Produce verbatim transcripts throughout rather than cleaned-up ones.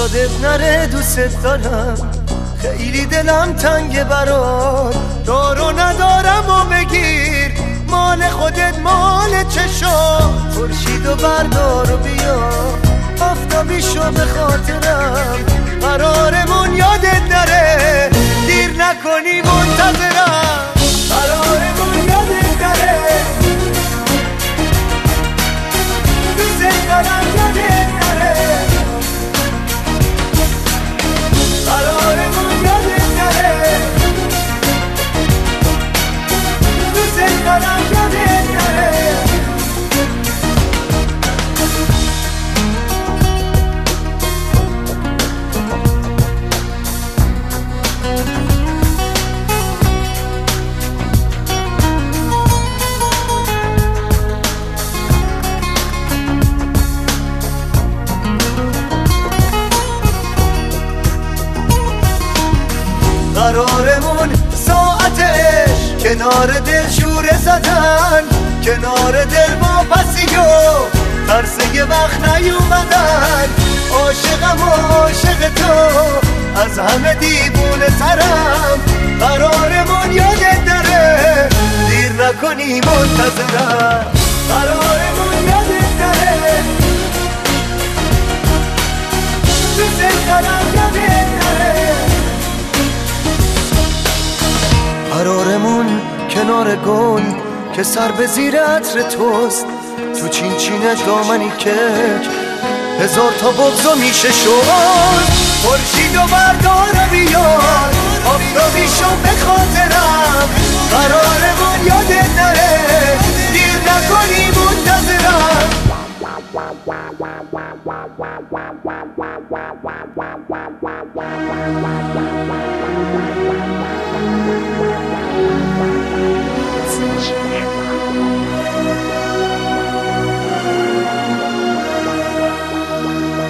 یادت نره دوست دارم، خیلی دلم تنگ برات. دارو ندارم و بگیر، مال خودت مال چشام. خورشید و بردار و بیا، آفتابی شو به خاطرم. قرارمون یادت نره، دیر نکنی منتظرم. قرارمون یادت نره، دوست دارم یادت نره. قرارمون یادت نره، دوست دارم یادت نره. قرارمون ساعتش کنار دل شوره زدن، کنار دل با پسی و ترس یه وقت نیومدن. عاشقم و عاشق تو، از همه دیوونه ترم. قرارمون یادت نره، دیر نکنی منتظرم. قرارمون یادت نره، دوست دارم یادت نره. قرارمون کنار گل که سر به زیر عطر توست، تو چین چینه دامنی که هزار تا بغضا میشه شد. خورشید و بردار بیار، آفتابی شو به خاطرم. قرارمون یادت نره، دیر نکنی منتظرم.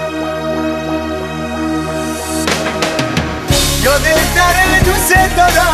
یادت نره دوست دارم،